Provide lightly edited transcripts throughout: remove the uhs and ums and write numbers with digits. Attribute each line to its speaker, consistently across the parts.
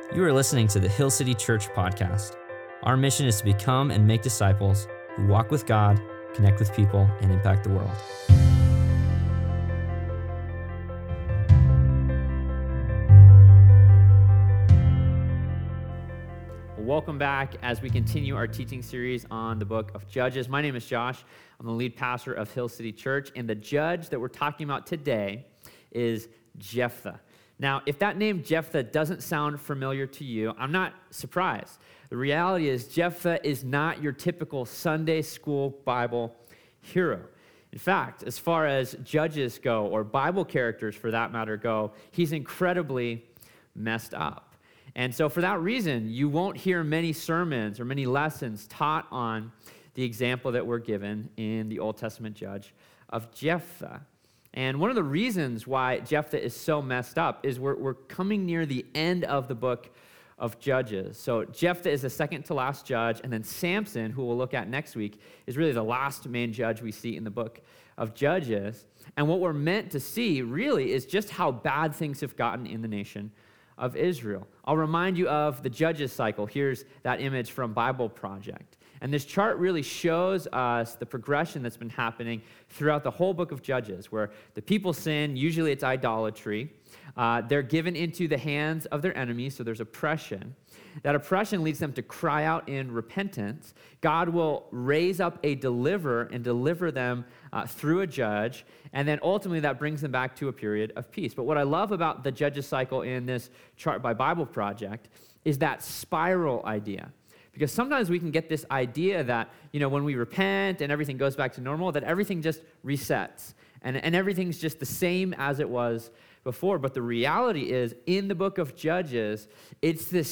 Speaker 1: You are listening to the Hill City Church podcast. Our mission is to become and make disciples who walk with God, connect with people, and impact the world. Welcome back as we continue our teaching series on the book of Judges. My name is Josh. I'm the lead pastor of Hill City Church, and the judge that we're talking about today is Jephthah. Now, if that name Jephthah doesn't sound familiar to you, I'm not surprised. The reality is Jephthah is not your typical Sunday school Bible hero. In fact, as far as judges go, or Bible characters for that matter go, he's incredibly messed up. And so for that reason, you won't hear many sermons or many lessons taught on the example that we're given in the Old Testament judge of Jephthah. And one of the reasons why Jephthah is so messed up is we're coming near the end of the book of Judges. So Jephthah is the second to last judge, and then Samson, who we'll look at next week, is really the last main judge we see in the book of Judges. And what we're meant to see really is just how bad things have gotten in the nation of Israel. I'll remind you of the Judges cycle. Here's that image from Bible Project. And this chart really shows us the progression that's been happening throughout the whole book of Judges, where the people sin, usually it's idolatry. They're given into the hands of their enemies, so there's oppression. That oppression leads them to cry out in repentance. God will raise up a deliverer and deliver them through a judge, and then ultimately that brings them back to a period of peace. But what I love about the Judges cycle in this chart by Bible Project is that spiral idea. Because sometimes we can get this idea that, when we repent and everything goes back to normal, that everything just resets and everything's just the same as it was before. But the reality is, in the book of Judges, it's this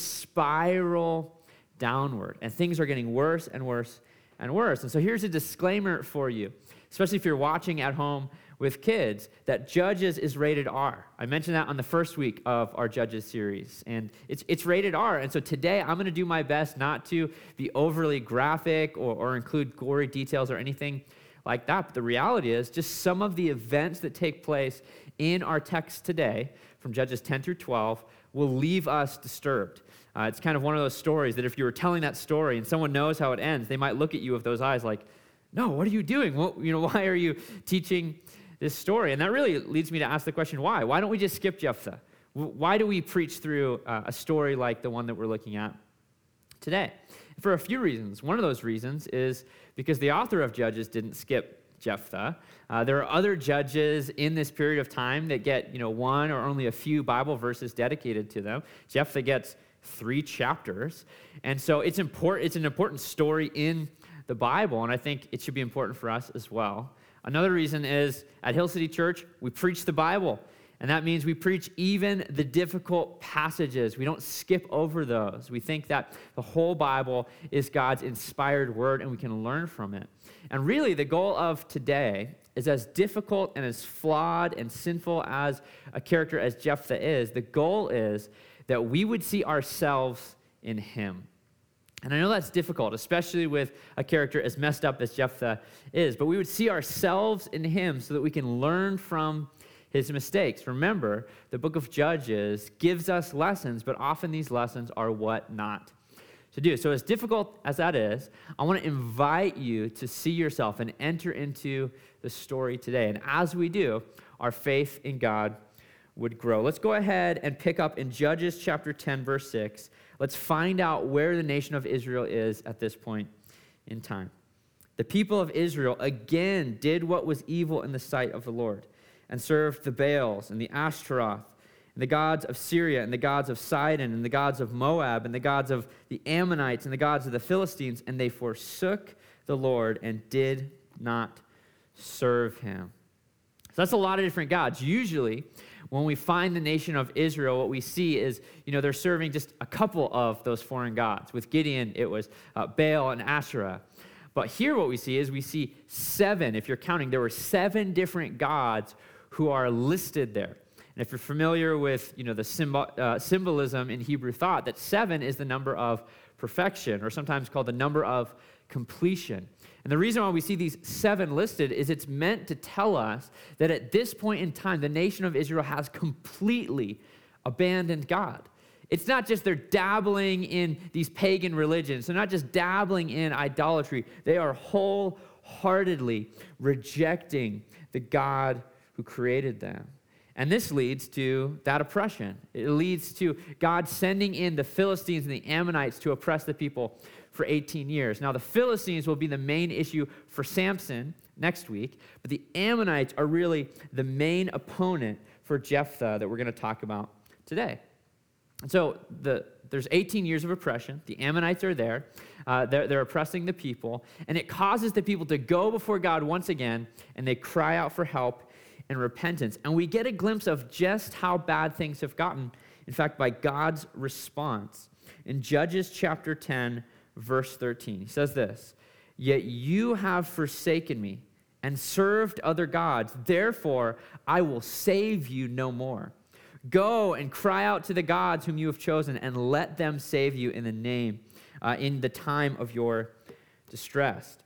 Speaker 1: spiral downward, and things are getting worse and worse and worse. And so here's a disclaimer for you, especially if you're watching at home with kids, that Judges is rated R. I mentioned that on the first week of our Judges series, and it's rated R. And so today I'm going to do my best not to be overly graphic or include gory details or anything like that. But the reality is just some of the events that take place in our text today from Judges 10 through 12 will leave us disturbed. It's kind of one of those stories that if you were telling that story and someone knows how it ends, they might look at you with those eyes like, no, what are you doing? Why are you teaching this story? And that really leads me to ask the question, why? Why don't we just skip Jephthah? Why do we preach through a story like the one that we're looking at today? For a few reasons. One of those reasons is because the author of Judges didn't skip Jephthah. There are other judges in this period of time that get, one or only a few Bible verses dedicated to them. Jephthah gets 3 chapters. And so it's important. It's an important story in the Bible, and I think it should be important for us as well. Another reason is at Hill City Church, we preach the Bible, and that means we preach even the difficult passages. We don't skip over those. We think that the whole Bible is God's inspired word, and we can learn from it. And really, the goal of today is, as difficult and as flawed and sinful as a character as Jephthah is, the goal is that we would see ourselves in him. And I know that's difficult, especially with a character as messed up as Jephthah is, but we would see ourselves in him so that we can learn from his mistakes. Remember, the book of Judges gives us lessons, but often these lessons are what not to do. So as difficult as that is, I want to invite you to see yourself and enter into the story today. And as we do, our faith in God would grow. Let's go ahead and pick up in Judges chapter 10, verse 6. Let's find out where the nation of Israel is at this point in time. The people of Israel again did what was evil in the sight of the Lord and served the Baals and the Ashtaroth and the gods of Syria and the gods of Sidon and the gods of Moab and the gods of the Ammonites and the gods of the Philistines, and they forsook the Lord and did not serve him. So that's a lot of different gods. Usually, when we find the nation of Israel, what we see is, they're serving just a couple of those foreign gods. With Gideon, it was Baal and Asherah. But here what we see is 7, if you're counting, there were 7 different gods who are listed there. And if you're familiar with, the symbolism in Hebrew thought, that 7 is the number of perfection, or sometimes called the number of completion. And the reason why we see these 7 listed is it's meant to tell us that at this point in time, the nation of Israel has completely abandoned God. It's not just they're dabbling in these pagan religions. They're not just dabbling in idolatry. They are wholeheartedly rejecting the God who created them. And this leads to that oppression. It leads to God sending in the Philistines and the Ammonites to oppress the people for 18 years. Now, the Philistines will be the main issue for Samson next week, but the Ammonites are really the main opponent for Jephthah that we're going to talk about today. And so there's 18 years of oppression. The Ammonites are there. They're oppressing the people, and it causes the people to go before God once again, and they cry out for help and repentance. And we get a glimpse of just how bad things have gotten, in fact, by God's response. In Judges chapter 10, verse 13, he says this, "Yet you have forsaken me and served other gods. Therefore, I will save you no more. Go and cry out to the gods whom you have chosen, and let them save you in the time of your distress."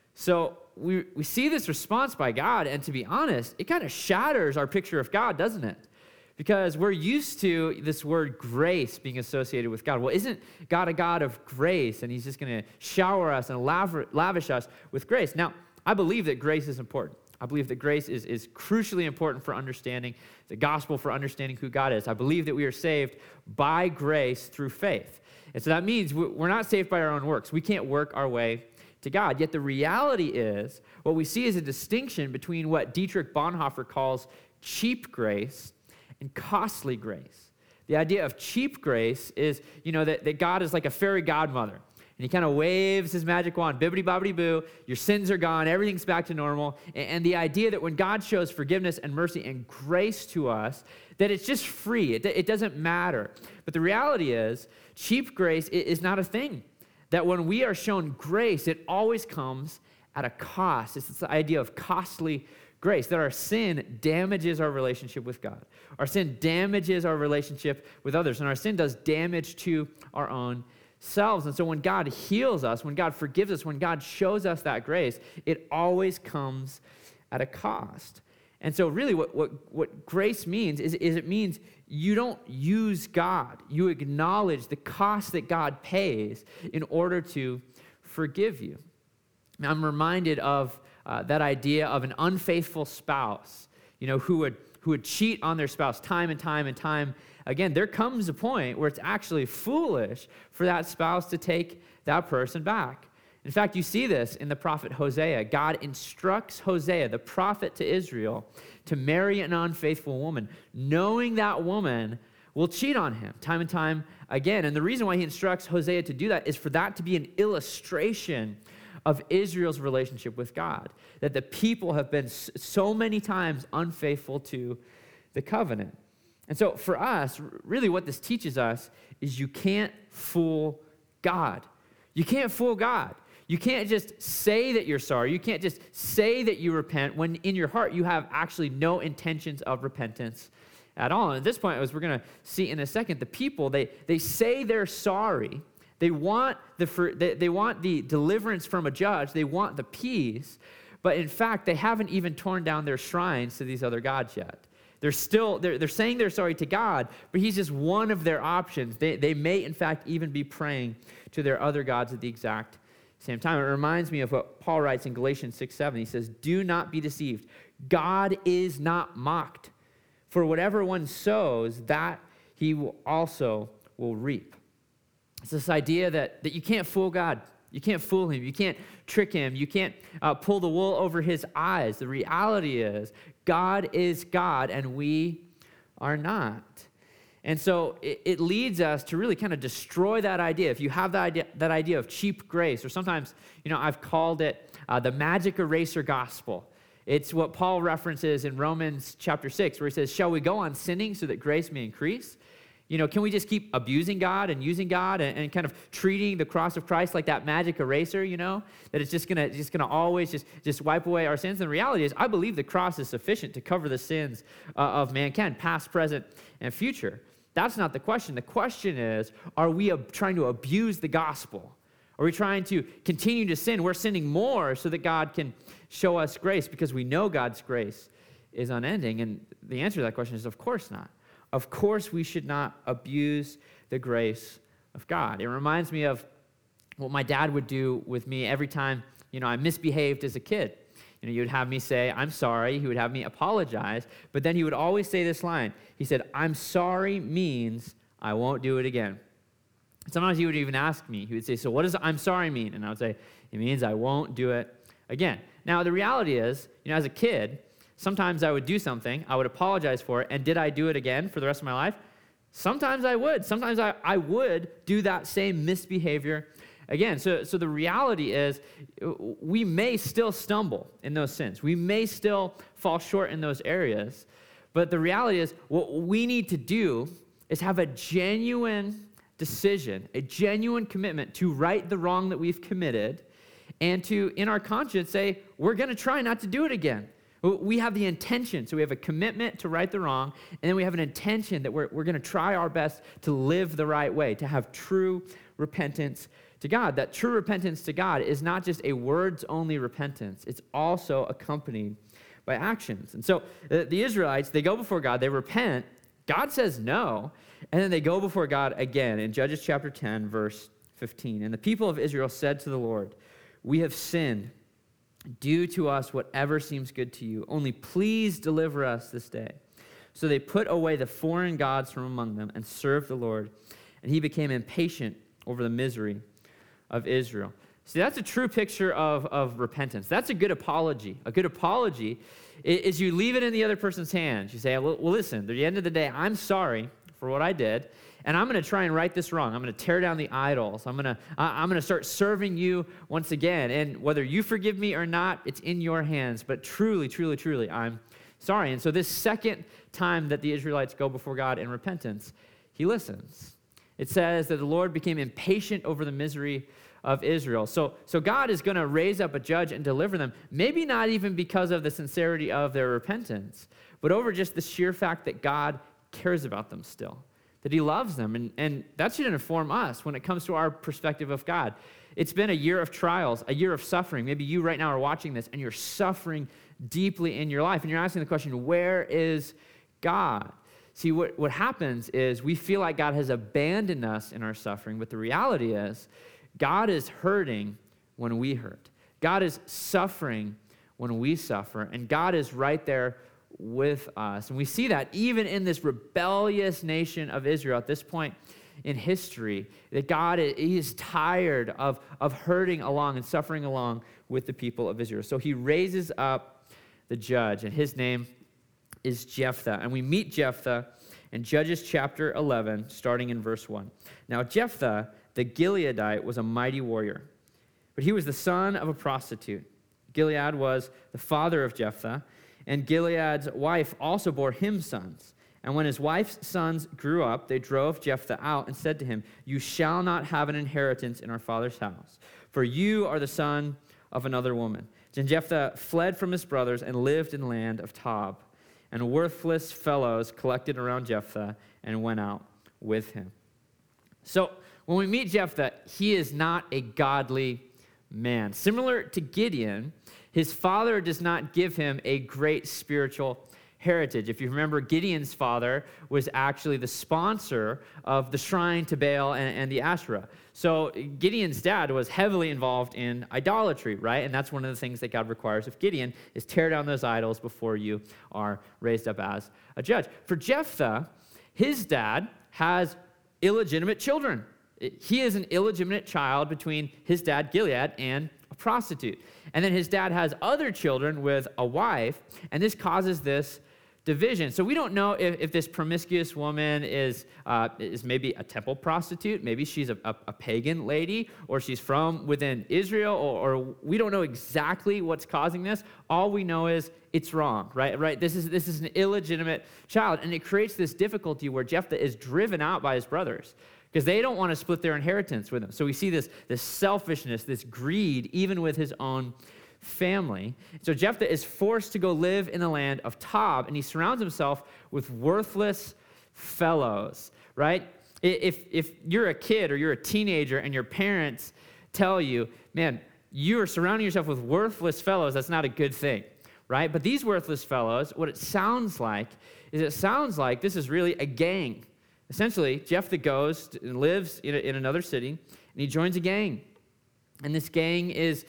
Speaker 1: So we see this response by God, and to be honest, it kind of shatters our picture of God, doesn't it? Because we're used to this word grace being associated with God. Well, isn't God a God of grace, and he's just going to shower us and lavish us with grace? Now, I believe that grace is important. I believe that grace is crucially important for understanding the gospel, for understanding who God is. I believe that we are saved by grace through faith. And so that means we're not saved by our own works. We can't work our way to God. Yet the reality is, what we see is a distinction between what Dietrich Bonhoeffer calls cheap grace and costly grace. The idea of cheap grace is, that God is like a fairy godmother. And he kind of waves his magic wand, bibbidi-bobbidi-boo, your sins are gone, everything's back to normal. And the idea that when God shows forgiveness and mercy and grace to us, that it's just free. It doesn't matter. But the reality is, cheap grace is not a thing. That when we are shown grace, it always comes at a cost. It's the idea of costly grace, that our sin damages our relationship with God. Our sin damages our relationship with others, and our sin does damage to our own selves. And so when God heals us, when God forgives us, when God shows us that grace, it always comes at a cost. And so really what grace means is it means you don't use God. You acknowledge the cost that God pays in order to forgive you. Now, I'm reminded of that idea of an unfaithful spouse, who would cheat on their spouse time and time and time again. There comes a point where it's actually foolish for that spouse to take that person back. In fact, you see this in the prophet Hosea. God instructs Hosea, the prophet to Israel, to marry an unfaithful woman, knowing that woman will cheat on him time and time again. And the reason why he instructs Hosea to do that is for that to be an illustration of Israel's relationship with God, that the people have been so many times unfaithful to the covenant. And so for us, really what this teaches us is you can't fool God. You can't fool God. You can't just say that you're sorry. You can't just say that you repent when in your heart you have actually no intentions of repentance at all. And at this point, as we're going to see in a second, the people, they say they're sorry. They want the deliverance from a judge. They want the peace. But in fact, they haven't even torn down their shrines to these other gods yet. They're saying they're sorry to God, but he's just one of their options. They may, in fact, even be praying to their other gods at the exact same time. It reminds me of what Paul writes in Galatians 6:7. He says, "Do not be deceived. God is not mocked. For whatever one sows, that he will reap." It's this idea that you can't fool God. You can't fool him. You can't trick him. You can't pull the wool over his eyes. The reality is God is God, and we are not. And so it leads us to really kind of destroy that idea. If you have that idea of cheap grace, or sometimes, I've called it the magic eraser gospel. It's what Paul references in Romans chapter 6, where he says, "Shall we go on sinning so that grace may increase?" Can we just keep abusing God and using God and kind of treating the cross of Christ like that magic eraser, that it's just gonna always just wipe away our sins? And the reality is, I believe the cross is sufficient to cover the sins of mankind, past, present, and future. That's not the question. The question is, are we trying to abuse the gospel? Are we trying to continue to sin? We're sinning more so that God can show us grace because we know God's grace is unending. And the answer to that question is, of course not. Of course we should not abuse the grace of God. It reminds me of what my dad would do with me every time, I misbehaved as a kid. He would have me say, I'm sorry. He would have me apologize. But then he would always say this line. He said, I'm sorry means I won't do it again. Sometimes he would even ask me. He would say, so what does I'm sorry mean? And I would say, it means I won't do it again. Now, the reality is, as a kid, sometimes I would do something, I would apologize for it, and did I do it again for the rest of my life? Sometimes I would. Sometimes I would do that same misbehavior again. So the reality is we may still stumble in those sins. We may still fall short in those areas. But the reality is what we need to do is have a genuine decision, a genuine commitment to right the wrong that we've committed and to, in our conscience, say, we're going to try not to do it again. We have the intention, so we have a commitment to right the wrong, and then we have an intention that we're going to try our best to live the right way, to have true repentance to God. That true repentance to God is not just a words-only repentance. It's also accompanied by actions. And so the Israelites, they go before God, they repent, God says no, and then they go before God again in Judges chapter 10, verse 15. And the people of Israel said to the Lord, we have sinned. Do to us whatever seems good to you. Only please deliver us this day. So they put away the foreign gods from among them and served the Lord. And he became impatient over the misery of Israel. See, that's a true picture of repentance. That's a good apology. A good apology is you leave it in the other person's hands. You say, well, listen, at the end of the day, I'm sorry for what I did, and I'm going to try and right this wrong. I'm going to tear down the idols. I'm going to start serving you once again. And whether you forgive me or not, it's in your hands. But truly, truly, truly, I'm sorry. And so this second time that the Israelites go before God in repentance, he listens. It says that the Lord became impatient over the misery of Israel. So God is going to raise up a judge and deliver them, maybe not even because of the sincerity of their repentance, but over just the sheer fact that God cares about them still, that he loves them. And that should inform us when it comes to our perspective of God. It's been a year of trials, a year of suffering. Maybe you right now are watching this and you're suffering deeply in your life, and you're asking the question, where is God? See, what happens is we feel like God has abandoned us in our suffering, but the reality is God is hurting when we hurt. God is suffering when we suffer, and God is right there with us. And we see that even in this rebellious nation of Israel at this point in history, that God is tired of hurting along and suffering along with the people of Israel. So he raises up the judge, and his name is Jephthah. And we meet Jephthah in Judges chapter 11, starting in verse 1. Now Jephthah, the Gileadite, was a mighty warrior, but he was the son of a prostitute. Gilead was the father of Jephthah, and Gilead's wife also bore him sons. And when his wife's sons grew up, they drove Jephthah out and said to him, you shall not have an inheritance in our father's house, for you are the son of another woman. Then Jephthah fled from his brothers and lived in the land of Tob. And worthless fellows collected around Jephthah and went out with him. So when we meet Jephthah, he is not a godly man. Similar to Gideon, his father does not give him a great spiritual heritage. If you remember, Gideon's father was actually the sponsor of the shrine to Baal and the Asherah. So Gideon's dad was heavily involved in idolatry, right? And that's one of the things that God requires of Gideon is tear down those idols before you are raised up as a judge. For Jephthah, his dad has illegitimate children. He is an illegitimate child between his dad, Gilead, and a prostitute. And then his dad has other children with a wife, and this causes this division. So we don't know if this promiscuous woman is maybe a temple prostitute, maybe she's a pagan lady, or she's from within Israel, or we don't know exactly what's causing this. All we know is it's wrong, right? This is an illegitimate child, and it creates this difficulty where Jephthah is driven out by his brothers, because they don't want to split their inheritance with him. So we see this selfishness, this greed, even with his own family. So Jephthah is forced to go live in the land of Tob, and he surrounds himself with worthless fellows, right? If you're a kid or you're a teenager and your parents tell you, man, you are surrounding yourself with worthless fellows, that's not a good thing, right? But these worthless fellows, what it sounds like is this is really a gang. Essentially, Jephthah goes and lives in another city, and he joins a gang. And this gang is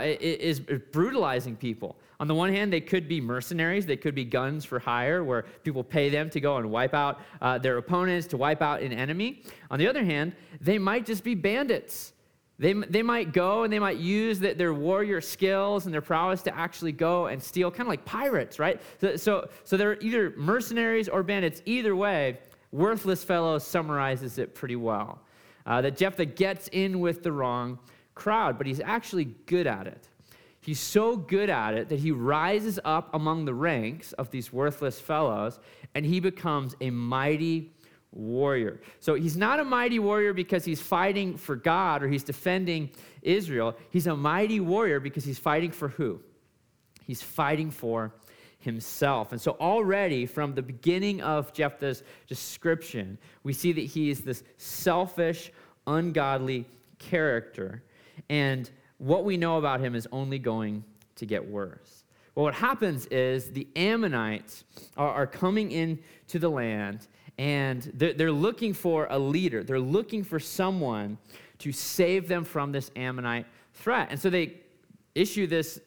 Speaker 1: brutalizing people. On the one hand, they could be mercenaries. They could be guns for hire, where people pay them to go and wipe out their opponents, to wipe out an enemy. On the other hand, they might just be bandits. They might go and they might use their warrior skills and their prowess to actually go and steal, kind of like pirates, right? So they're either mercenaries or bandits. Either way, Worthless Fellows summarizes it pretty well. That Jephthah gets in with the wrong crowd, but he's actually good at it. He's so good at it that he rises up among the ranks of these worthless fellows, and he becomes a mighty warrior. So he's not a mighty warrior because he's fighting for God or he's defending Israel. He's a mighty warrior because he's fighting for who? He's fighting for himself. And so already from the beginning of Jephthah's description, we see that he is this selfish, ungodly character. And what we know about him is only going to get worse. Well, what happens is the Ammonites are coming into the land, and they're looking for a leader. They're looking for someone to save them from this Ammonite threat. And so they issue this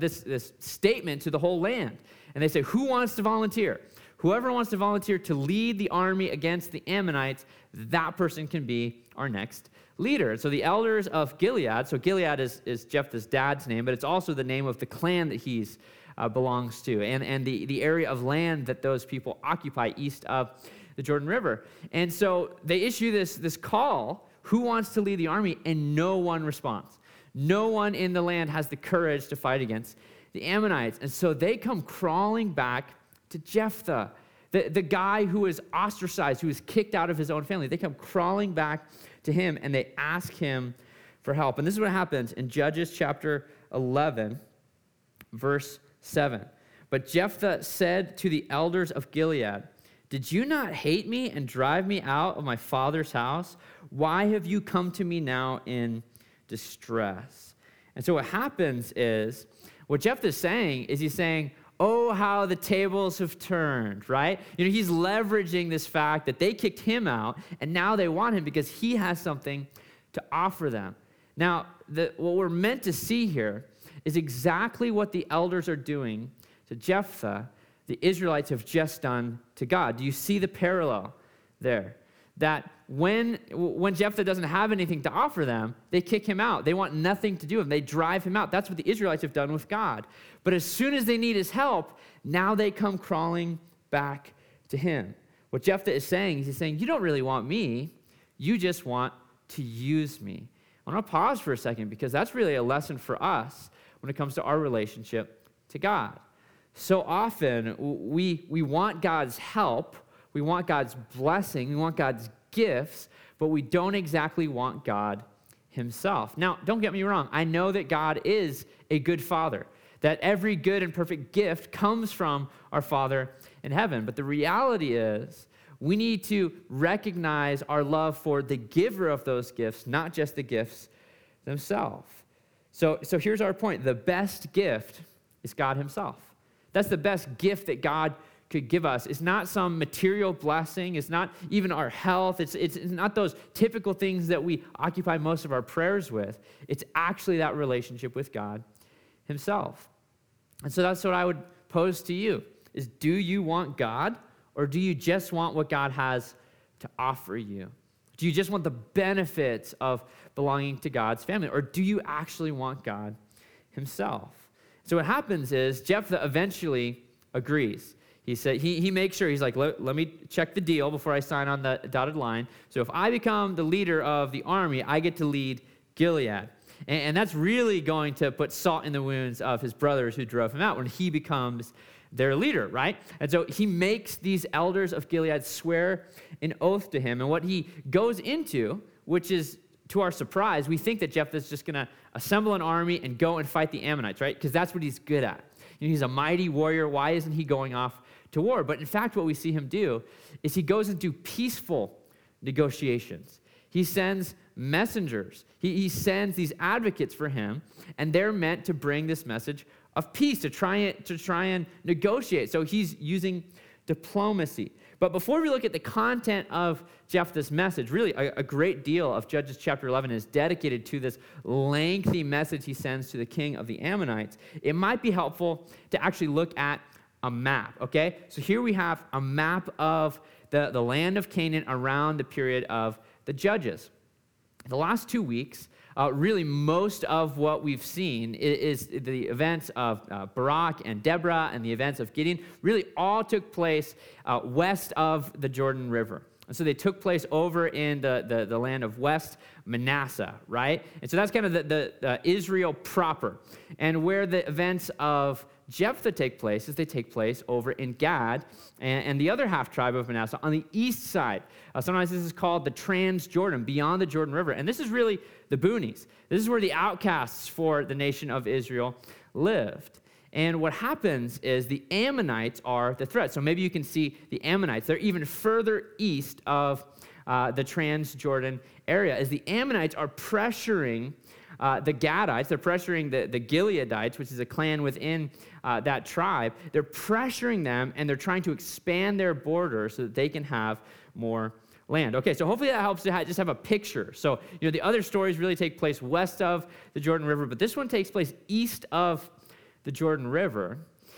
Speaker 1: statement to the whole land. And they say, who wants to volunteer? Whoever wants to volunteer to lead the army against the Ammonites, that person can be our next leader. And so the elders of Gilead, so Gilead is Jephthah's dad's name, but it's also the name of the clan that he's belongs to, and the area of land that those people occupy east of the Jordan River. And so they issue this call, who wants to lead the army? And no one responds. No one in the land has the courage to fight against the Ammonites. And so they come crawling back to Jephthah, the guy who is ostracized, who is kicked out of his own family. They come crawling back to him, and they ask him for help. And this is what happens in Judges chapter 11, verse 7. But Jephthah said to the elders of Gilead, did you not hate me and drive me out of my father's house? Why have you come to me now in distress? And so what happens is, what Jephthah is saying is he's saying, oh, how the tables have turned, right? He's leveraging this fact that they kicked him out, and now they want him because he has something to offer them. Now, what we're meant to see here is exactly what the elders are doing to Jephthah, the Israelites have just done to God. Do you see the parallel there? That when Jephthah doesn't have anything to offer them, they kick him out. They want nothing to do with him. They drive him out. That's what the Israelites have done with God. But as soon as they need his help, now they come crawling back to him. What Jephthah is saying is he's saying, you don't really want me. You just want to use me. I want to pause for a second because that's really a lesson for us when it comes to our relationship to God. So often we want God's help. We want God's blessing, we want God's gifts, but we don't exactly want God himself. Now, don't get me wrong. I know that God is a good father, that every good and perfect gift comes from our Father in heaven. But the reality is we need to recognize our love for the giver of those gifts, not just the gifts themselves. So here's our point. The best gift is God himself. That's the best gift that God could give us. It's not some material blessing. It's not even our health. It's not those typical things that we occupy most of our prayers with. It's actually that relationship with God himself. And so that's what I would pose to you is, do you want God, or do you just want what God has to offer you? Do you just want the benefits of belonging to God's family, or do you actually want God himself? So what happens is Jephthah eventually agrees. He said he makes sure, he's like, let me check the deal before I sign on the dotted line. So if I become the leader of the army, I get to lead Gilead. And that's really going to put salt in the wounds of his brothers who drove him out when he becomes their leader, right? And so he makes these elders of Gilead swear an oath to him. And what he goes into, which is, to our surprise, we think that Jephthah's just going to assemble an army and go and fight the Ammonites, right? Because that's what he's good at. He's a mighty warrior. Why isn't he going off to war? But in fact, what we see him do is he goes into peaceful negotiations. He sends messengers. He sends these advocates for him, and they're meant to bring this message of peace, to try and negotiate. So he's using diplomacy. But before we look at the content of Jephthah's message, really a great deal of Judges chapter 11 is dedicated to this lengthy message he sends to the king of the Ammonites. It might be helpful to actually look at a map, okay? So here we have a map of the land of Canaan around the period of the Judges. The last 2 weeks, really most of what we've seen is the events of Barak and Deborah and the events of Gideon really all took place west of the Jordan River. And so they took place over in the land of West Manasseh, right? And so that's kind of the Israel proper. And where the events of Jephthah take place is they take place over in Gad and the other half tribe of Manasseh on the east side. Sometimes this is called the Transjordan, beyond the Jordan River. And this is really the boonies. This is where the outcasts for the nation of Israel lived. And what happens is the Ammonites are the threat. So maybe you can see the Ammonites. They're even further east of the Transjordan area, as the Ammonites are pressuring the Gadites. They're pressuring the Gileadites, which is a clan within that tribe. They're pressuring them, and they're trying to expand their border so that they can have more land. Okay, so hopefully that helps to just have a picture. So, the other stories really take place west of the Jordan River, but this one takes place east of the Jordan River.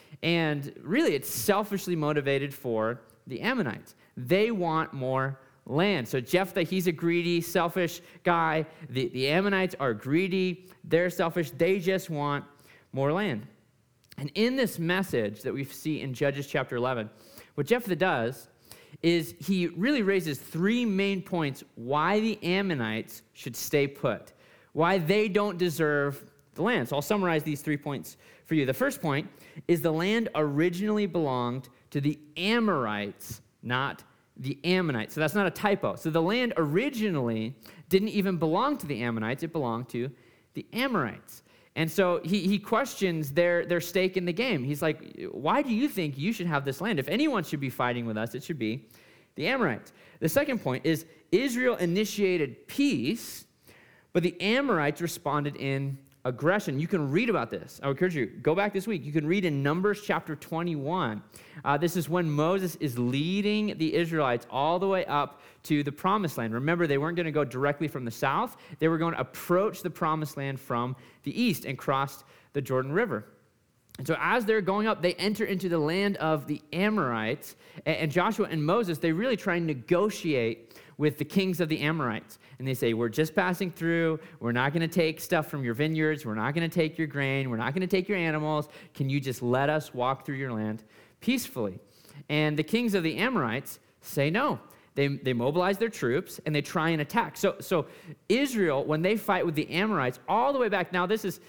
Speaker 1: And really, it's selfishly motivated for the Ammonites. They want more land. So Jephthah, he's a greedy, selfish guy. The Ammonites are greedy. They're selfish. They just want more land. And in this message that we see in Judges chapter 11, what Jephthah does is he really raises three main points why the Ammonites should stay put, why they don't deserve the land. So I'll summarize these 3 points for you. The first point is the land originally belonged to the Amorites, not the Ammonites. So that's not a typo. So the land originally didn't even belong to the Ammonites. It belonged to the Amorites. And so he questions their stake in the game. He's like, why do you think you should have this land? If anyone should be fighting with us, it should be the Amorites. The second point is Israel initiated peace, but the Amorites responded in aggression. You can read about this. I would encourage you, go back this week. You can read in Numbers chapter 21. This is when Moses is leading the Israelites all the way up to the promised land. Remember, they weren't going to go directly from the south. They were going to approach the promised land from the east and cross the Jordan River. And so as they're going up, they enter into the land of the Amorites. And Joshua and Moses, they really try and negotiate with the kings of the Amorites. And they say, we're just passing through. We're not going to take stuff from your vineyards. We're not going to take your grain. We're not going to take your animals. Can you just let us walk through your land peacefully? And the kings of the Amorites say no. They mobilize their troops, and they try and attack. So Israel, when they fight with the Amorites, all the way back, now this is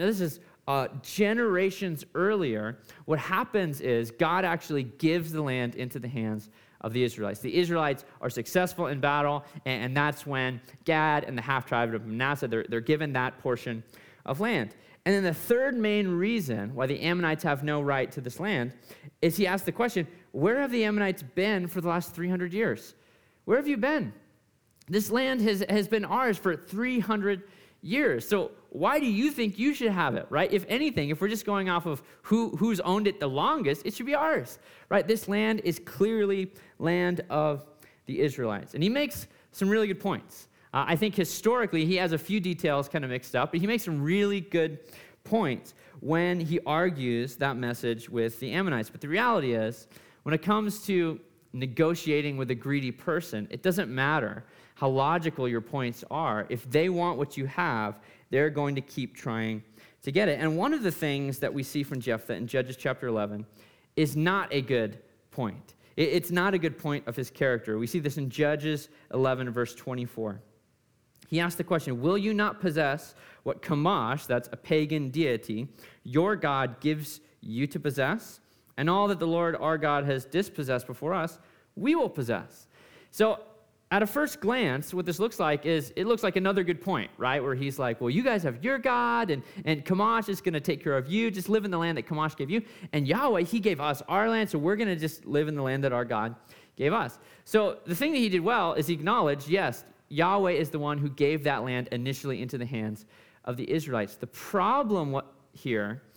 Speaker 1: generations earlier, what happens is God actually gives the land into the hands of the Israelites. The Israelites are successful in battle, and that's when Gad and the half-tribe of Manasseh, they're given that portion of land. And then the third main reason why the Ammonites have no right to this land is he asks the question, where have the Ammonites been for the last 300 years? Where have you been? This land has been ours for 300 years. So why do you think you should have it, right? If anything, if we're just going off of who's owned it the longest, it should be ours, right? This land is clearly land of the Israelites. And he makes some really good points. I think historically, he has a few details kind of mixed up, but he makes some really good points when he argues that message with the Ammonites. But the reality is, when it comes to negotiating with a greedy person, it doesn't matter how logical your points are. If they want what you have, they're going to keep trying to get it. And one of the things that we see from Jephthah in Judges chapter 11 is not a good point. It's not a good point of his character. We see this in Judges 11, verse 24. He asked the question, will you not possess what Chemosh, that's a pagan deity, your God gives you to possess? And all that the Lord our God has dispossessed before us, we will possess. So at a first glance, what this looks like is, it looks like another good point, right? Where he's like, well, you guys have your God, and Chemosh is going to take care of you. Just live in the land that Chemosh gave you. And Yahweh, he gave us our land, so we're going to just live in the land that our God gave us. So the thing that he did well is he acknowledged, yes, Yahweh is the one who gave that land initially into the hands of the Israelites. The problem here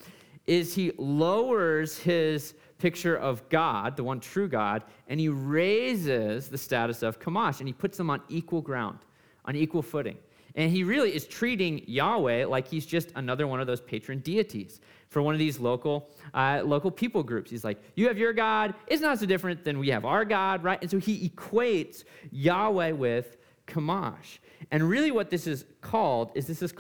Speaker 1: is he lowers his picture of God, the one true God, and he raises the status of Kamash, and he puts them on equal ground, on equal footing. And he really is treating Yahweh like he's just another one of those patron deities for one of these local people groups. He's like, you have your God. It's not so different than we have our God, right? And so he equates Yahweh with Kamash. And really what this is called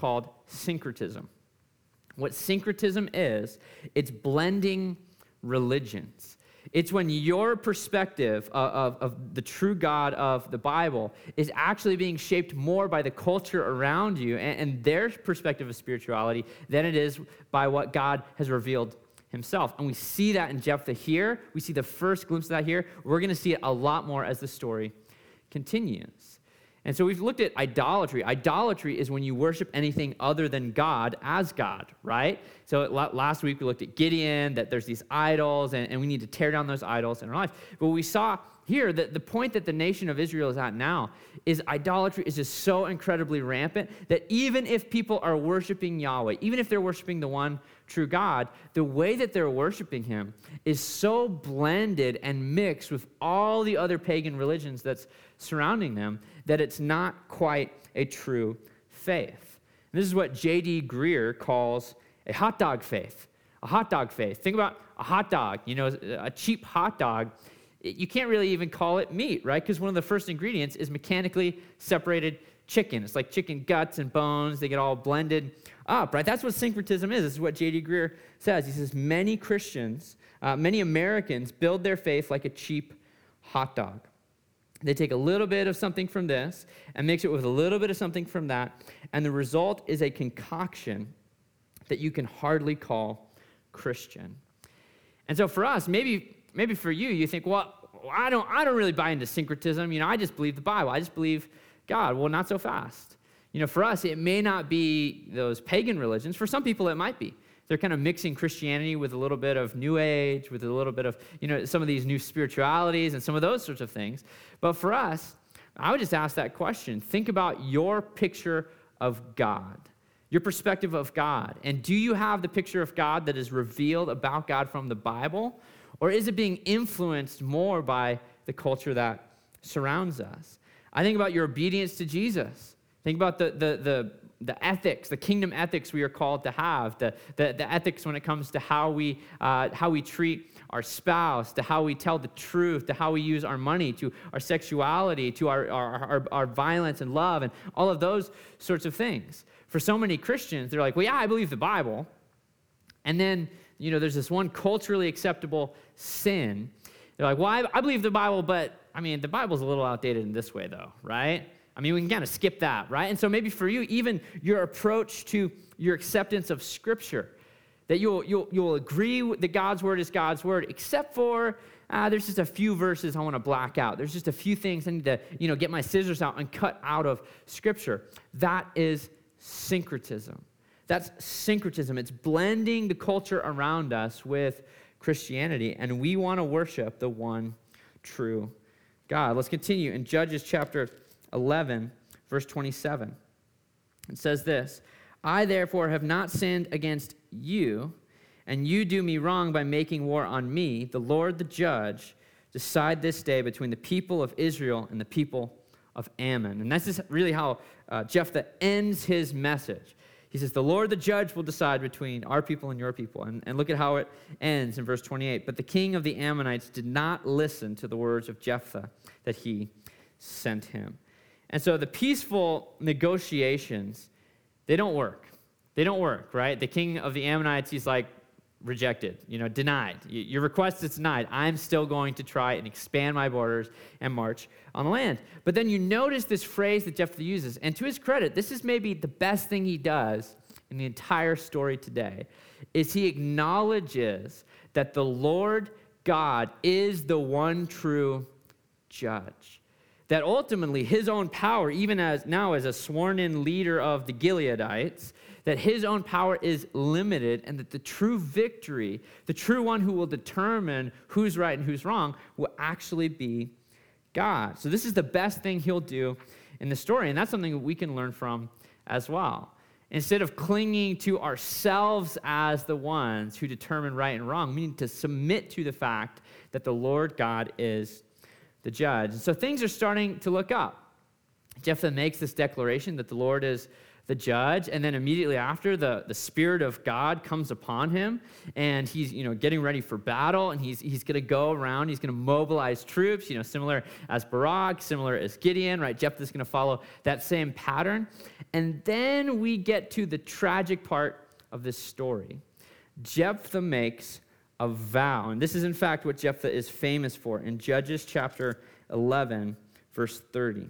Speaker 1: syncretism. What syncretism is, it's blending religions. It's when your perspective of the true God of the Bible is actually being shaped more by the culture around you and their perspective of spirituality than it is by what God has revealed himself. And we see that in Jephthah here. We see the first glimpse of that here. We're going to see it a lot more as the story continues. And so we've looked at idolatry. Idolatry is when you worship anything other than God as God, right? So last week we looked at Gideon, that there's these idols, and we need to tear down those idols in our life. But we saw here that the point that the nation of Israel is at now is idolatry is just so incredibly rampant that even if people are worshiping Yahweh, even if they're worshiping the one true God, the way that they're worshiping him is so blended and mixed with all the other pagan religions that's surrounding them that it's not quite a true faith. And this is what J.D. Greear calls a hot dog faith. A hot dog faith. Think about a hot dog. You know, a cheap hot dog. You can't really even call it meat, right? Because one of the first ingredients is mechanically separated chicken. It's like chicken guts and bones. They get all blended up, right? That's what syncretism is. This is what J.D. Greear says. He says, many Christians, many Americans build their faith like a cheap hot dog. They take a little bit of something from this and mix it with a little bit of something from that, and the result is a concoction that you can hardly call Christian. And so for us, maybe for you, you think, well, I don't really buy into syncretism. You know, I just believe the Bible. I just believe God. Well, not so fast. You know, for us, it may not be those pagan religions. For some people, it might be. They're kind of mixing Christianity with a little bit of New Age, with a little bit of, you know, some of these new spiritualities and some of those sorts of things. But for us, I would just ask that question. Think about your picture of God, your perspective of God. And do you have the picture of God that is revealed about God from the Bible? Or is it being influenced more by the culture that surrounds us? I think about your obedience to Jesus. Think about the ethics, the kingdom ethics we are called to have, the ethics when it comes to how we treat our spouse, to how we tell the truth, to how we use our money, to our sexuality, to our violence and love, and all of those sorts of things. For so many Christians, they're like, well, yeah, I believe the Bible. And then, you know, there's this one culturally acceptable sin. They're like, well, I believe the Bible, but, I mean, the Bible's a little outdated in this way, though, right? I mean, we can kind of skip that, right? And so maybe for you, even your approach to your acceptance of Scripture, that you'll agree that God's Word is God's Word, except for there's just a few verses I want to black out. There's just a few things I need to, you know, get my scissors out and cut out of Scripture. That is syncretism. That's syncretism. It's blending the culture around us with Christianity, and we want to worship the one true God. Let's continue in Judges chapter 11, verse 27. It says this, I therefore have not sinned against you, and you do me wrong by making war on me. The Lord the judge decide this day between the people of Israel and the people of Ammon. And that's just really how Jephthah ends his message. He says, the Lord the judge will decide between our people and your people. And look at how it ends in verse 28. But the king of the Ammonites did not listen to the words of Jephthah that he sent him. And so the peaceful negotiations, they don't work. They don't work, right? The king of the Ammonites, he's like, rejected, you know, denied. Your request is denied. I'm still going to try and expand my borders and march on the land. But then you notice this phrase that Jephthah uses, and to his credit, this is maybe the best thing he does in the entire story today, is he acknowledges that the Lord God is the one true judge. That ultimately his own power, even as now as a sworn-in leader of the Gileadites, that his own power is limited, and that the true victory, the true one who will determine who's right and who's wrong, will actually be God. So this is the best thing he'll do in the story, and that's something that we can learn from as well. instead of clinging to ourselves as the ones who determine right and wrong, we need to submit to the fact that the Lord God is the judge. And so things are starting to look up. Jephthah makes this declaration that the Lord is the judge, and then immediately after, the Spirit of God comes upon him, and he's getting ready for battle, and he's going to go around, he's going to mobilize troops, similar as Barak, similar as Gideon, right? Jephthah's going to follow that same pattern. And then we get to the tragic part of this story. Jephthah makes a vow, and this is in fact what Jephthah is famous for in Judges chapter 11, verse 30.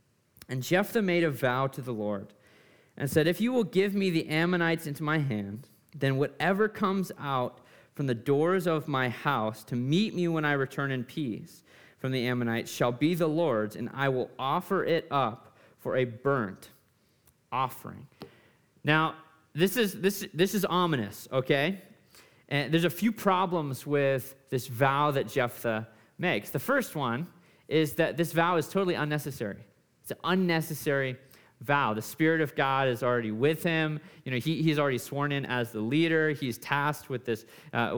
Speaker 1: And Jephthah made a vow to the Lord and said, if you will give me the Ammonites into my hand, then whatever comes out from the doors of my house to meet me when I return in peace from the Ammonites shall be the Lord's, and I will offer it up for a burnt offering. Now, this is ominous, okay? And there's a few problems with this vow that Jephthah makes. The first one is that this vow is totally unnecessary. It's an unnecessary vow. The Spirit of God is already with him. He's already sworn in as the leader. He's tasked with this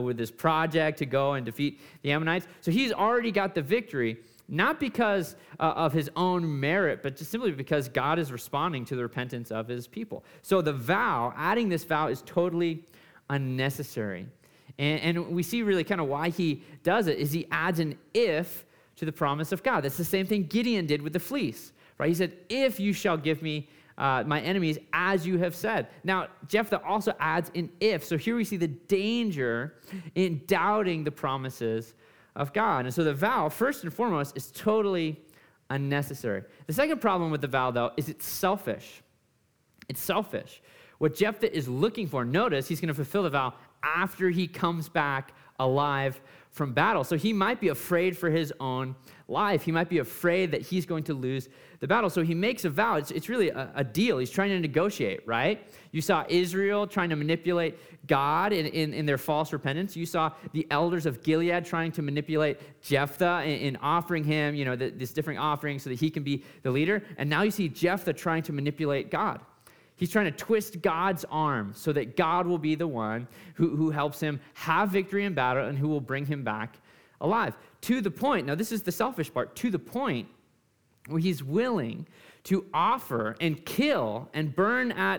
Speaker 1: project to go and defeat the Ammonites. So he's already got the victory, not because of his own merit, but just simply because God is responding to the repentance of his people. So the vow, adding this vow, is totally unnecessary. And we see really kind of why he does it is he adds an if to the promise of God. That's the same thing Gideon did with the fleece. Right? He said, if you shall give me my enemies as you have said. Now, Jephthah also adds an if. So here we see the danger in doubting the promises of God. And so the vow, first and foremost, is totally unnecessary. The second problem with the vow, though, is it's selfish. It's selfish. What Jephthah is looking for, notice he's going to fulfill the vow after he comes back alive from battle. So he might be afraid for his own life. He might be afraid that he's going to lose the battle. So he makes a vow. It's really a deal. He's trying to negotiate, right? You saw Israel trying to manipulate God in their false repentance. You saw the elders of Gilead trying to manipulate Jephthah in offering him, this different offering so that he can be the leader. And now you see Jephthah trying to manipulate God. He's trying to twist God's arm so that God will be the one who helps him have victory in battle and who will bring him back alive. To the point, now this is the selfish part, to the point where he's willing to offer and kill and burn on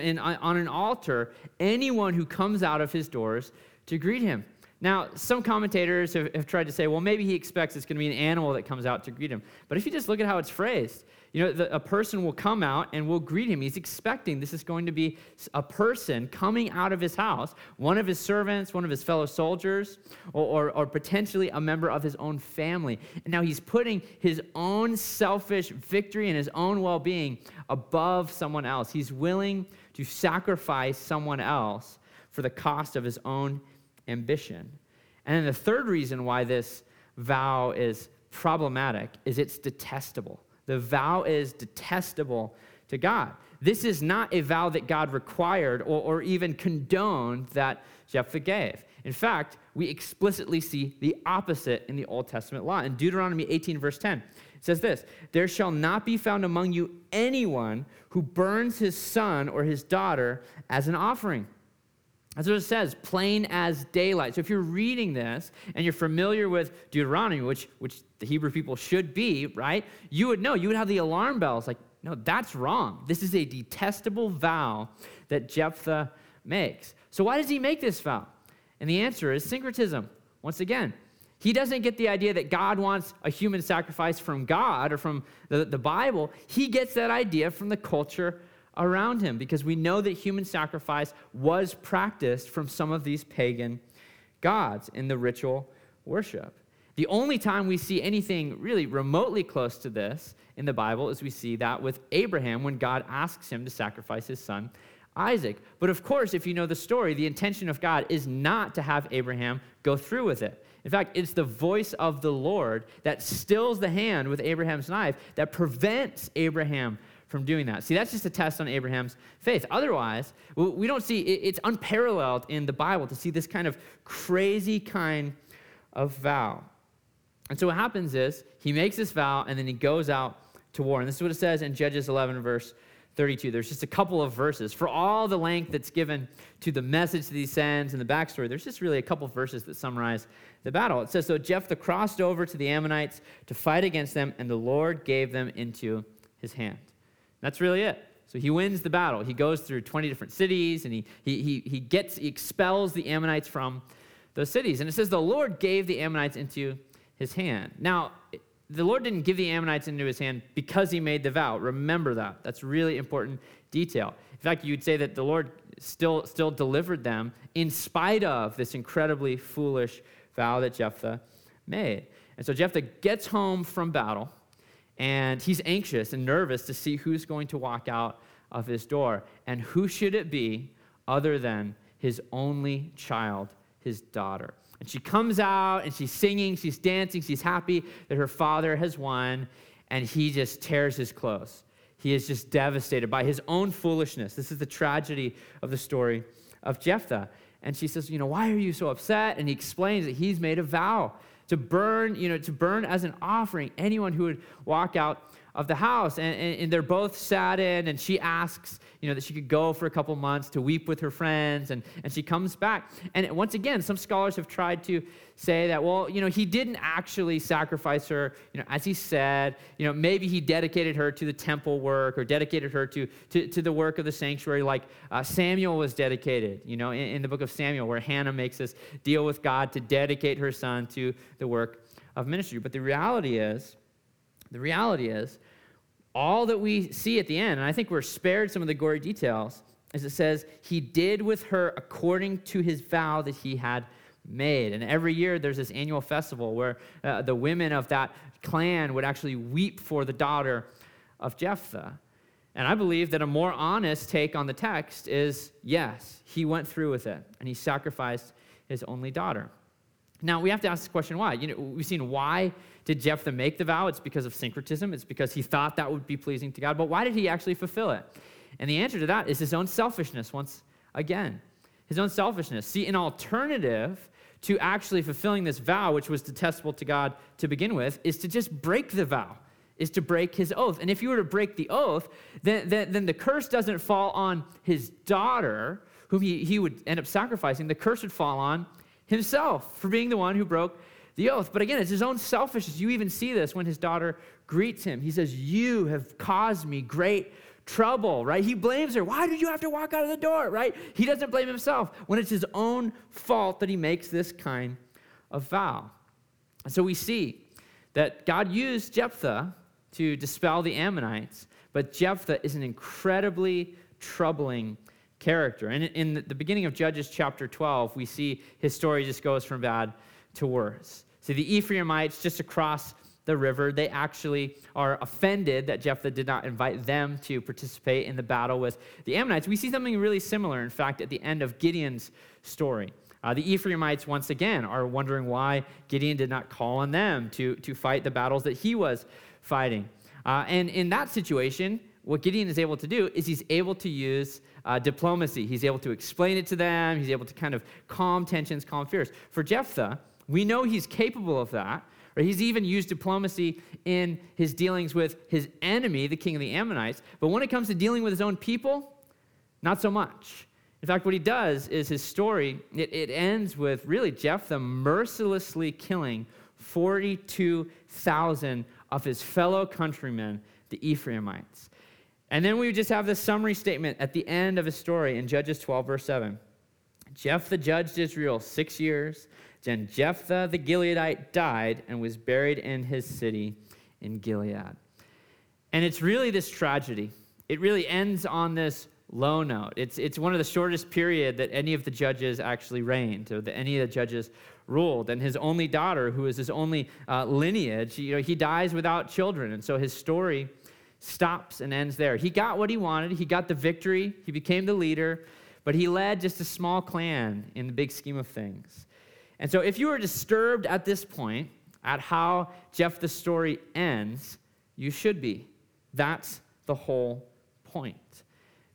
Speaker 1: an altar anyone who comes out of his doors to greet him. Now, some commentators have tried to say, well, maybe he expects it's going to be an animal that comes out to greet him. But if you just look at how it's phrased, a person will come out and will greet him. He's expecting this is going to be a person coming out of his house, one of his servants, one of his fellow soldiers, or potentially a member of his own family. And now he's putting his own selfish victory and his own well-being above someone else. He's willing to sacrifice someone else for the cost of his own ambition. And then the third reason why this vow is problematic is it's detestable. The vow is detestable to God. This is not a vow that God required or even condoned that Jephthah gave. In fact, we explicitly see the opposite in the Old Testament law. In Deuteronomy 18, verse 10, it says this, there shall not be found among you anyone who burns his son or his daughter as an offering. That's what it says, plain as daylight. So if you're reading this and you're familiar with Deuteronomy, which the Hebrew people should be, right? You would know, you would have the alarm bells like, no, that's wrong. This is a detestable vow that Jephthah makes. So why does he make this vow? And the answer is syncretism. Once again, he doesn't get the idea that God wants a human sacrifice from God or from the Bible. He gets that idea from the culture around him, because we know that human sacrifice was practiced from some of these pagan gods in the ritual worship. The only time we see anything really remotely close to this in the Bible is we see that with Abraham when God asks him to sacrifice his son Isaac. But of course, if you know the story, the intention of God is not to have Abraham go through with it. In fact, it's the voice of the Lord that stills the hand with Abraham's knife that prevents Abraham from doing that. See, that's just a test on Abraham's faith. Otherwise, we don't see, it's unparalleled in the Bible to see this kind of crazy kind of vow. And so what happens is, he makes this vow, and then he goes out to war. And this is what it says in Judges 11, verse 32. There's just a couple of verses. For all the length that's given to the message that he sends and the backstory, there's just really a couple of verses that summarize the battle. It says, so Jephthah crossed over to the Ammonites to fight against them, and the Lord gave them into his hand. That's really it. So he wins the battle. He goes through 20 different cities, and he expels the Ammonites from those cities. And it says the Lord gave the Ammonites into his hand. Now, the Lord didn't give the Ammonites into his hand because he made the vow. Remember that. That's really important detail. In fact, you'd say that the Lord still delivered them in spite of this incredibly foolish vow that Jephthah made. And so Jephthah gets home from battle, and he's anxious and nervous to see who's going to walk out of his door. And who should it be other than his only child, his daughter? And she comes out, and she's singing, she's dancing, she's happy that her father has won, and he just tears his clothes. He is just devastated by his own foolishness. This is the tragedy of the story of Jephthah. And she says, why are you so upset? And he explains that he's made a vow to burn as an offering anyone who would walk out of the house. And they're both saddened, and she asks, that she could go for a couple months to weep with her friends, and she comes back. And once again, some scholars have tried to say that, well, he didn't actually sacrifice her, as he said. Maybe he dedicated her to the temple work or dedicated her to the work of the sanctuary, like Samuel was dedicated, in the book of Samuel, where Hannah makes this deal with God to dedicate her son to the work of ministry. But the reality is, all that we see at the end, and I think we're spared some of the gory details, is it says, he did with her according to his vow that he had made. And every year there's this annual festival where the women of that clan would actually weep for the daughter of Jephthah. And I believe that a more honest take on the text is, yes, he went through with it, and he sacrificed his only daughter. Now, we have to ask the question, why? We've seen why did Jephthah make the vow? It's because of syncretism. It's because he thought that would be pleasing to God. But why did he actually fulfill it? And the answer to that is his own selfishness, once again. His own selfishness. See, an alternative to actually fulfilling this vow, which was detestable to God to begin with, is to just break the vow, is to break his oath. And if you were to break the oath, then the curse doesn't fall on his daughter, whom he would end up sacrificing. The curse would fall on himself for being the one who broke the oath. But again, it's his own selfishness. You even see this when his daughter greets him. He says, you have caused me great trouble, right? He blames her. Why did you have to walk out of the door, right? He doesn't blame himself when it's his own fault that he makes this kind of vow. And so we see that God used Jephthah to dispel the Ammonites, but Jephthah is an incredibly troubling character. And in the beginning of Judges chapter 12, we see his story just goes from bad to worse. See, the Ephraimites just across the river, they actually are offended that Jephthah did not invite them to participate in the battle with the Ammonites. We see something really similar, in fact, at the end of Gideon's story. The Ephraimites, once again, are wondering why Gideon did not call on them to fight the battles that he was fighting. And in that situation, what Gideon is able to do is he's able to use diplomacy. He's able to explain it to them. He's able to kind of calm tensions, calm fears. For Jephthah, we know he's capable of that. Right? He's even used diplomacy in his dealings with his enemy, the king of the Ammonites. But when it comes to dealing with his own people, not so much. In fact, what he does is his story, it ends with really Jephthah mercilessly killing 42,000 of his fellow countrymen, the Ephraimites. And then we just have this summary statement at the end of his story in Judges 12, verse 7. Jephthah judged Israel 6 years. Then Jephthah the Gileadite died and was buried in his city in Gilead. And it's really this tragedy. It really ends on this low note. It's one of the shortest period that any of the judges actually reigned, or that any of the judges ruled. And his only daughter, who is his only lineage, he dies without children. And so his story stops and ends there. He got what he wanted. He got the victory. He became the leader, but he led just a small clan in the big scheme of things. And so if you are disturbed at this point at how Jephthah's story ends, you should be. That's the whole point.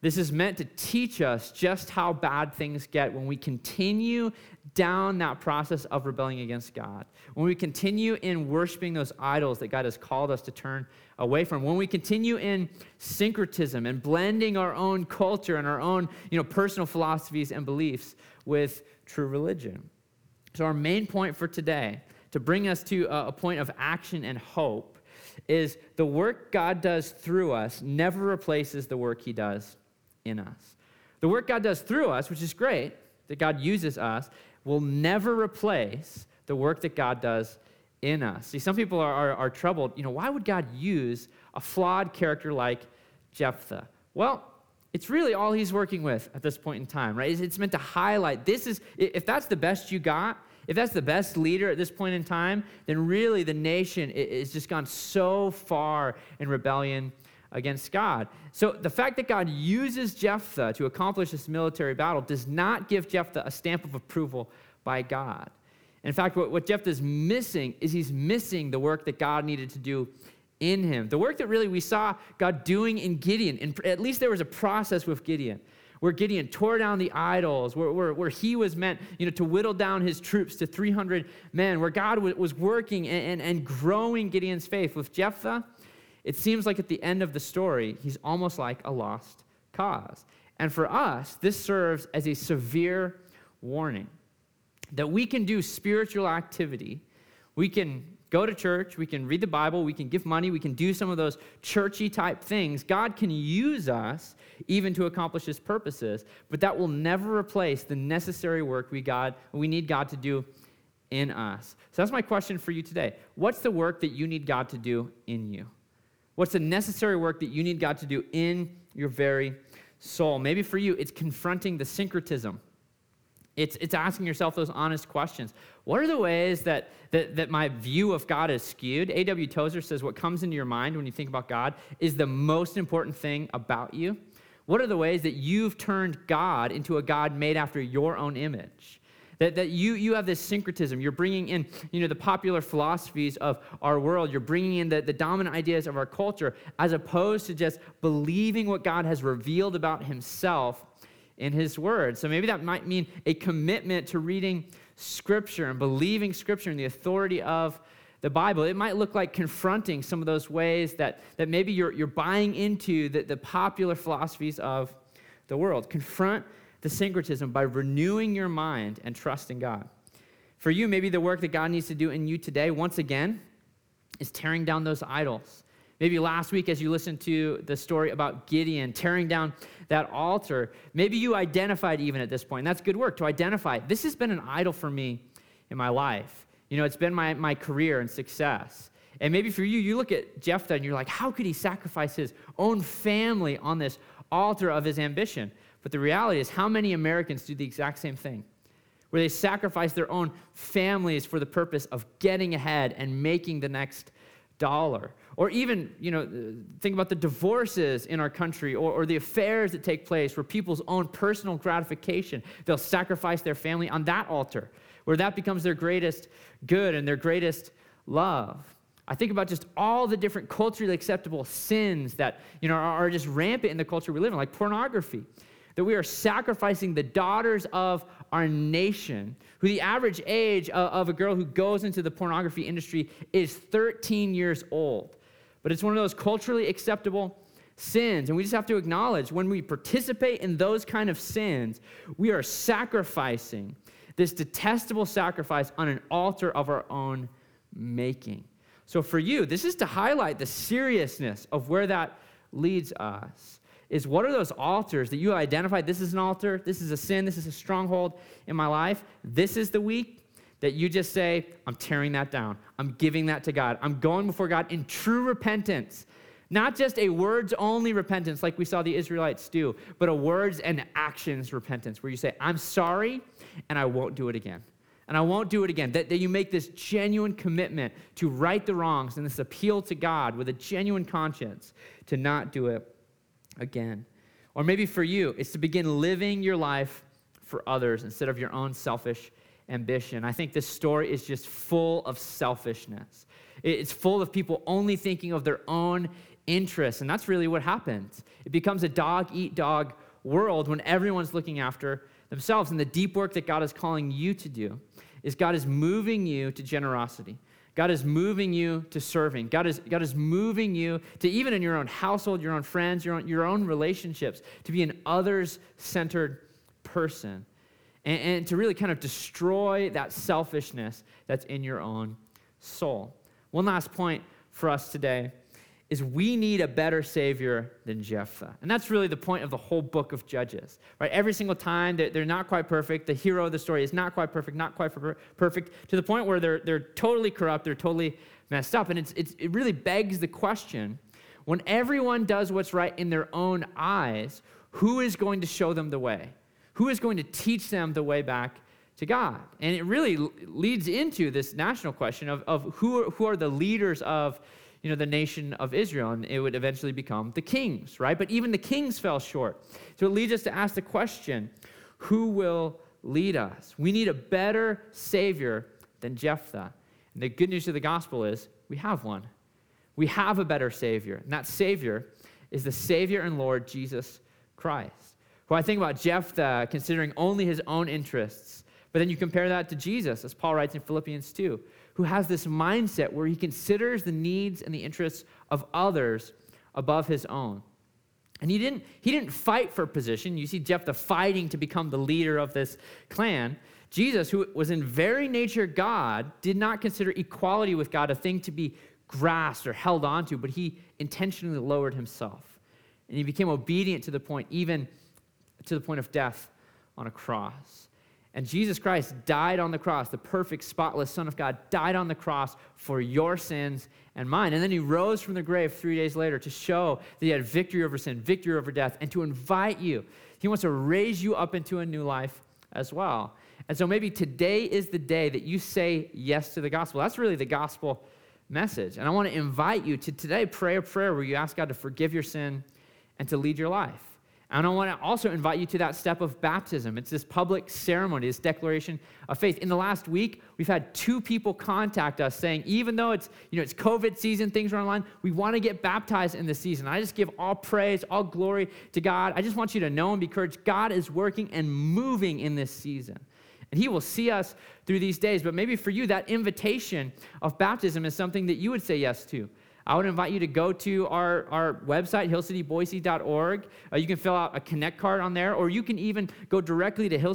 Speaker 1: This is meant to teach us just how bad things get when we continue down that process of rebelling against God, when we continue in worshiping those idols that God has called us to turn away from, when we continue in syncretism and blending our own culture and our own personal philosophies and beliefs with true religion. So our main point for today, to bring us to a point of action and hope, is the work God does through us never replaces the work he does in us. The work God does through us, which is great, that God uses us, will never replace the work that God does in us. See, some people are troubled. Why would God use a flawed character like Jephthah? Well, it's really all he's working with at this point in time, right? It's meant to highlight, if that's the best you got, if that's the best leader at this point in time, then really the nation is just gone so far in rebellion against God. So the fact that God uses Jephthah to accomplish this military battle does not give Jephthah a stamp of approval by God. In fact, what Jephthah is missing is he's missing the work that God needed to do in him. The work that really we saw God doing in Gideon, and at least there was a process with Gideon, where Gideon tore down the idols, where he was meant to whittle down his troops to 300 men, where God was working and growing Gideon's faith. With Jephthah, it seems like at the end of the story, he's almost like a lost cause. And for us, this serves as a severe warning that we can do spiritual activity. We can go to church, we can read the Bible, we can give money, we can do some of those churchy type things. God can use us even to accomplish his purposes, but that will never replace the necessary work we need God to do in us. So that's my question for you today. What's the work that you need God to do in you? What's the necessary work that you need God to do in your very soul? Maybe for you, it's confronting the syncretism. It's asking yourself those honest questions. What are the ways that my view of God is skewed? A.W. Tozer says what comes into your mind when you think about God is the most important thing about you. What are the ways that you've turned God into a God made after your own image? That you have this syncretism. You're bringing in, the popular philosophies of our world. You're bringing in the dominant ideas of our culture, as opposed to just believing what God has revealed about himself in his word. So maybe that might mean a commitment to reading Scripture and believing Scripture and the authority of the Bible. It might look like confronting some of those ways that maybe you're buying into the popular philosophies of the world. Confront the syncretism by renewing your mind and trusting God. For you, maybe the work that God needs to do in you today, once again, is tearing down those idols. Maybe last week as you listened to the story about Gideon tearing down that altar, maybe you identified even at this point, and that's good work to identify, this has been an idol for me in my life. It's been my career and success. And maybe for you, you look at Jephthah and you're like, how could he sacrifice his own family on this altar of his ambition? But the reality is, how many Americans do the exact same thing, where they sacrifice their own families for the purpose of getting ahead and making the next dollar? Or even, think about the divorces in our country or the affairs that take place where people's own personal gratification, they'll sacrifice their family on that altar, where that becomes their greatest good and their greatest love. I think about just all the different culturally acceptable sins that, are just rampant in the culture we live in, like pornography. That we are sacrificing the daughters of our nation, who the average age of a girl who goes into the pornography industry is 13 years old. But it's one of those culturally acceptable sins. And we just have to acknowledge when we participate in those kind of sins, we are sacrificing this detestable sacrifice on an altar of our own making. So for you, this is to highlight the seriousness of where that leads us. Is what are those altars that you identify? This is an altar, this is a sin, this is a stronghold in my life. This is the week that you just say, I'm tearing that down. I'm giving that to God. I'm going before God in true repentance. Not just a words-only repentance like we saw the Israelites do, but a words and actions repentance where you say, I'm sorry, and I won't do it again. And I won't do it again. That you make this genuine commitment to right the wrongs and this appeal to God with a genuine conscience to not do it again. Or maybe for you, it's to begin living your life for others instead of your own selfish ambition. I think this story is just full of selfishness. It's full of people only thinking of their own interests. And that's really what happens. It becomes a dog-eat-dog world when everyone's looking after themselves. And the deep work that God is calling you to do is God is moving you to generosity. God is moving you to serving. God is moving you to, even in your own household, your own friends, your own relationships, to be an others-centered person and to really kind of destroy that selfishness that's in your own soul. One last point for us today is we need a better Savior than Jephthah. And that's really the point of the whole book of Judges, right? Every single time they're not quite perfect. The hero of the story is not quite perfect, to the point where they're totally corrupt, they're totally messed up. And it really begs the question, when everyone does what's right in their own eyes, who is going to show them the way? Who is going to teach them the way back to God? And it really leads into this national question of who are the leaders of the nation of Israel, and it would eventually become the kings, right? But even the kings fell short. So it leads us to ask the question, who will lead us? We need a better Savior than Jephthah. And the good news of the gospel is we have one. We have a better Savior, and that Savior is the Savior and Lord Jesus Christ. Who I think about Jephthah considering only his own interests, but then you compare that to Jesus, as Paul writes in Philippians 2, who has this mindset where he considers the needs and the interests of others above his own. And he didn't fight for position. You see Jephthah fighting to become the leader of this clan. Jesus, who was in very nature God, did not consider equality with God a thing to be grasped or held onto, but he intentionally lowered himself. And he became obedient to the point, even to the point of death on a cross. And Jesus Christ died on the cross, the perfect, spotless Son of God, died on the cross for your sins and mine. And then he rose from the grave 3 days later to show that he had victory over sin, victory over death, and to invite you. He wants to raise you up into a new life as well. And so maybe today is the day that you say yes to the gospel. That's really the gospel message. And I want to invite you to today pray a prayer where you ask God to forgive your sin and to lead your life. And I want to also invite you to that step of baptism. It's this public ceremony, this declaration of faith. In the last week, we've had 2 people contact us saying, even though it's COVID season, things are online, we want to get baptized in this season. I just give all praise, all glory to God. I just want you to know and be encouraged. God is working and moving in this season. And he will see us through these days. But maybe for you, that invitation of baptism is something that you would say yes to. I would invite you to go to our website, hillcityboise.org. You can fill out a Connect card on there, or you can even go directly to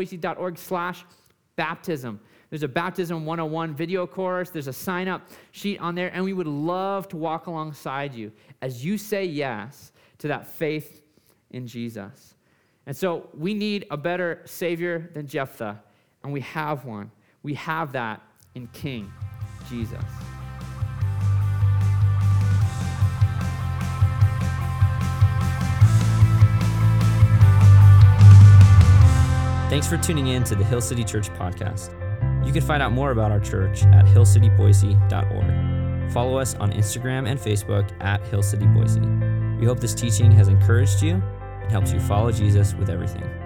Speaker 1: hillcityboise.org/baptism. There's a Baptism 101 video course. There's a sign-up sheet on there, and we would love to walk alongside you as you say yes to that faith in Jesus. And so we need a better Savior than Jephthah, and we have one. We have that in King Jesus.
Speaker 2: Thanks for tuning in to the Hill City Church podcast. You can find out more about our church at hillcityboise.org. Follow us on Instagram and Facebook at Hill City Boise. We hope this teaching has encouraged you and helps you follow Jesus with everything.